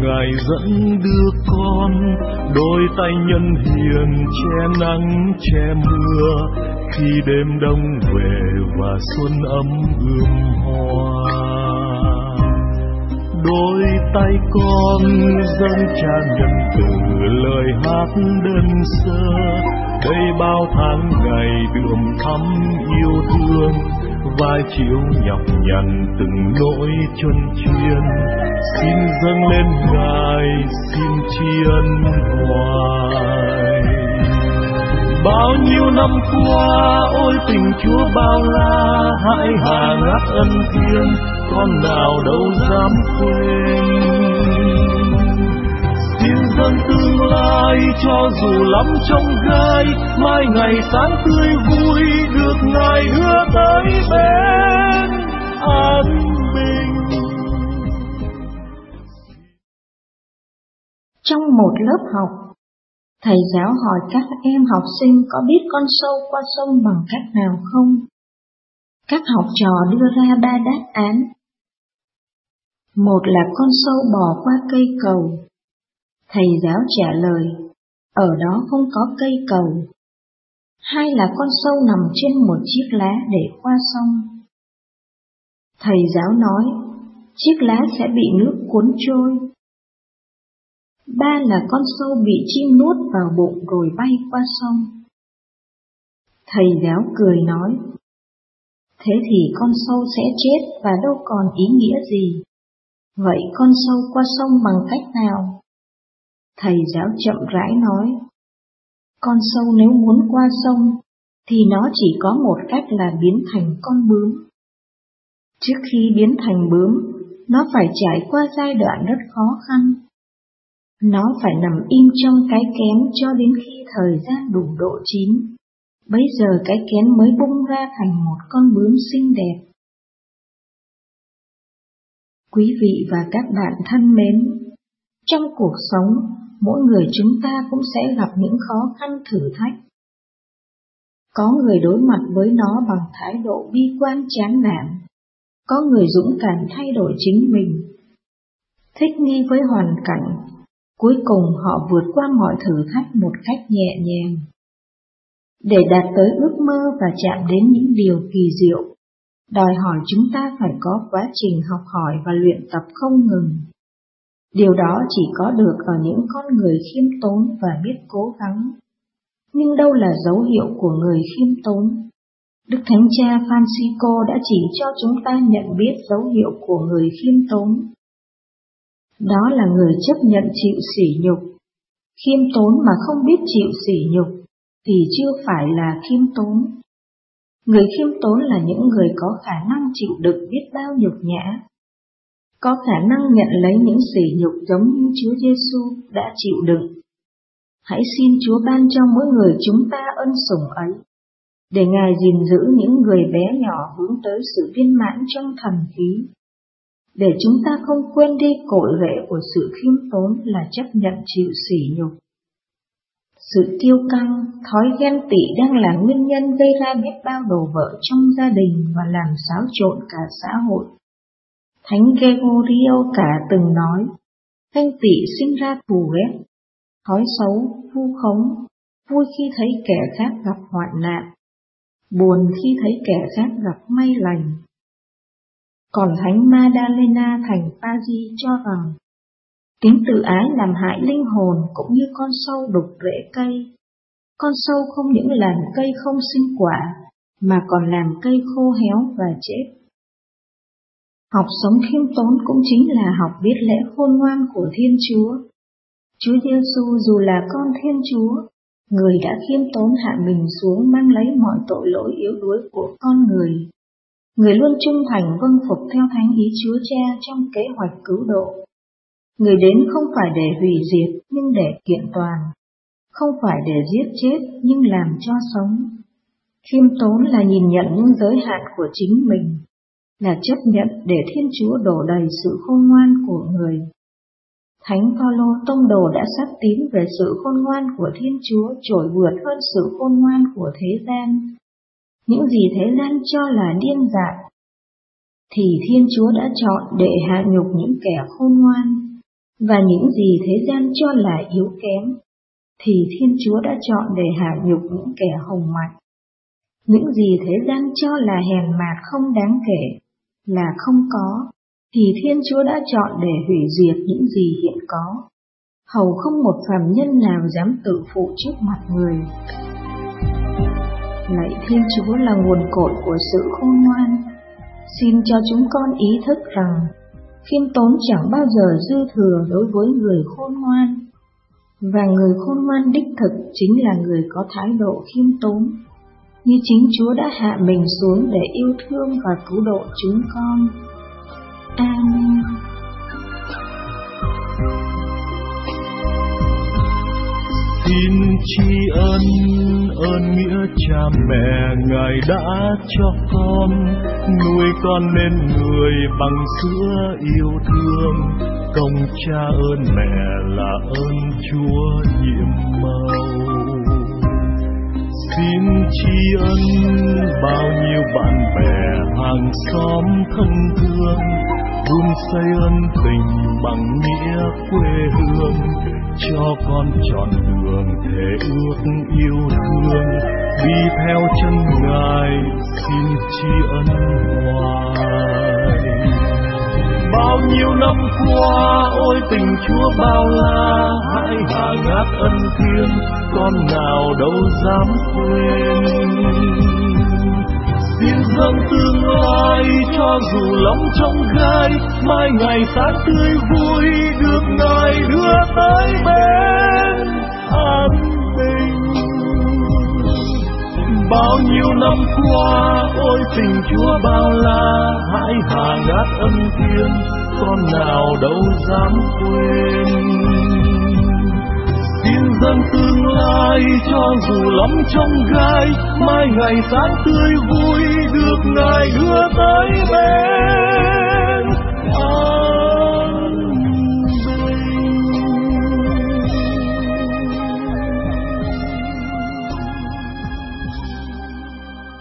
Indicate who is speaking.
Speaker 1: Ngài dẫn đưa con, đôi tay nhân hiền che nắng che mưa, khi đêm đông về và xuân ấm ươm hoa. Đôi tay con dâng cha nhân từ lời hát đơn sơ, đây bao tháng ngày đượm thắm yêu thương, vai chiếu nhọc nhằn từng nỗi chân chuyên, xin dâng lên Ngài, xin tri ân hoài. Bao nhiêu năm qua, ôi tình Chúa bao la, hãi hà ngát ân thiên, con nào đâu dám quên. Xin dâng tương lai cho dù lắm trong gai, mai ngày sáng tươi vui được Ngài đưa tới bên an bình.
Speaker 2: Trong một lớp học, thầy giáo hỏi các em học sinh có biết con sâu qua sông bằng cách nào không? Các học trò đưa ra 3 đáp án. Một là con sâu bò qua cây cầu. Thầy giáo trả lời, ở đó không có cây cầu. 2 là con sâu nằm trên một chiếc lá để qua sông. Thầy giáo nói, chiếc lá sẽ bị nước cuốn trôi. 3 là con sâu bị chim nuốt vào bụng rồi bay qua sông. Thầy giáo cười nói, thế thì con sâu sẽ chết và đâu còn ý nghĩa gì. Vậy con sâu qua sông bằng cách nào? Thầy giáo chậm rãi nói, con sâu nếu muốn qua sông thì nó chỉ có một cách là biến thành con bướm. Trước khi biến thành bướm, nó phải trải qua giai đoạn rất khó khăn. Nó phải nằm im trong cái kén cho đến khi thời gian đủ độ chín. Bấy giờ cái kén mới bung ra thành một con bướm xinh đẹp. Quý vị và các bạn thân mến, trong cuộc sống, mỗi người chúng ta cũng sẽ gặp những khó khăn thử thách. Có người đối mặt với nó bằng thái độ bi quan chán nản, có người dũng cảm thay đổi chính mình, thích nghi với hoàn cảnh, cuối cùng họ vượt qua mọi thử thách một cách nhẹ nhàng. Để đạt tới ước mơ và chạm đến những điều kỳ diệu, đòi hỏi chúng ta phải có quá trình học hỏi và luyện tập không ngừng. Điều đó chỉ có được ở những con người khiêm tốn và biết cố gắng. Nhưng đâu là dấu hiệu của người khiêm tốn? Đức Thánh Cha Francisco đã chỉ cho chúng ta nhận biết dấu hiệu của người khiêm tốn. Đó là người chấp nhận chịu sỉ nhục. Khiêm tốn mà không biết chịu sỉ nhục thì chưa phải là khiêm tốn. Người khiêm tốn là những người có khả năng chịu đựng biết bao nhục nhã, có khả năng nhận lấy những sỉ nhục giống như Chúa Giêsu đã chịu đựng. Hãy xin Chúa ban cho mỗi người chúng ta ân sủng ấy, để Ngài gìn giữ những người bé nhỏ hướng tới sự viên mãn trong thần khí, để chúng ta không quên đi cội rễ của sự khiêm tốn là chấp nhận chịu sỉ nhục. Sự kiêu căng, thói ghen tị đang là nguyên nhân gây ra biết bao đổ vỡ trong gia đình và làm xáo trộn cả xã hội. Thánh Gregorio cả từng nói, ganh tị sinh ra thù ghét, thói xấu, vu khống, vui khi thấy kẻ khác gặp hoạn nạn, buồn khi thấy kẻ khác gặp may lành. Còn Thánh Madalena thành Paris cho rằng, tính tự ái làm hại linh hồn cũng như con sâu đục rễ cây. Con sâu không những làm cây không sinh quả, mà còn làm cây khô héo và chết. Học sống khiêm tốn cũng chính là học biết lẽ khôn ngoan của Thiên Chúa. Chúa Giêsu dù là con Thiên Chúa, người đã khiêm tốn hạ mình xuống mang lấy mọi tội lỗi yếu đuối của con người. Người luôn trung thành vâng phục theo thánh ý Chúa Cha trong kế hoạch cứu độ. Người đến không phải để hủy diệt nhưng để kiện toàn, không phải để giết chết nhưng làm cho sống. Khiêm tốn là nhìn nhận những giới hạn của chính mình, là chấp nhận để Thiên Chúa đổ đầy sự khôn ngoan của người. Thánh Phaolô tông đồ đã xác tín về sự khôn ngoan của Thiên Chúa trội vượt hơn sự khôn ngoan của thế gian. Những gì thế gian cho là điên dại, thì Thiên Chúa đã chọn để hạ nhục những kẻ khôn ngoan. Và những gì thế gian cho là yếu kém, thì Thiên Chúa đã chọn để hạ nhục những kẻ hùng mạnh. Những gì thế gian cho là hèn mạt không đáng kể, là không có, thì Thiên Chúa đã chọn để hủy diệt những gì hiện có, hầu không một phàm nhân nào dám tự phụ trước mặt người. Lạy Thiên Chúa là nguồn cội của sự khôn ngoan, xin cho chúng con ý thức rằng khiêm tốn chẳng bao giờ dư thừa đối với người khôn ngoan, và người khôn ngoan đích thực chính là người có thái độ khiêm tốn, như chính Chúa đã hạ mình xuống để yêu thương và cứu độ chúng con. Amen.
Speaker 1: Xin tri ân ơn nghĩa cha mẹ Ngài đã cho con, nuôi con nên người bằng sữa yêu thương. Công cha ơn mẹ là ơn Chúa nhiệm màu. Xin tri ân bao nhiêu bạn bè hàng xóm thân thương, vun xây ân tình bằng nghĩa quê hương, cho con chọn đường thể ước yêu thương, đi theo chân Ngài xin tri ân hoài. Bao nhiêu năm qua ôi tình Chúa bao la, hãy hạ ngát ân thiên, con nào đâu dám quên. Xin dâng tương lai cho dù lòng trong gai, mai ngày sáng tươi vui được Ngài đưa tới bên an bình. Bao nhiêu năm qua ôi tình Chúa bao la, hãy hạ ngát ân thiên, con nào đâu dám quên. Xin dâng tương lai cho dù lắm trong gai, mai ngày sáng tươi vui được Ngài đưa tới bên.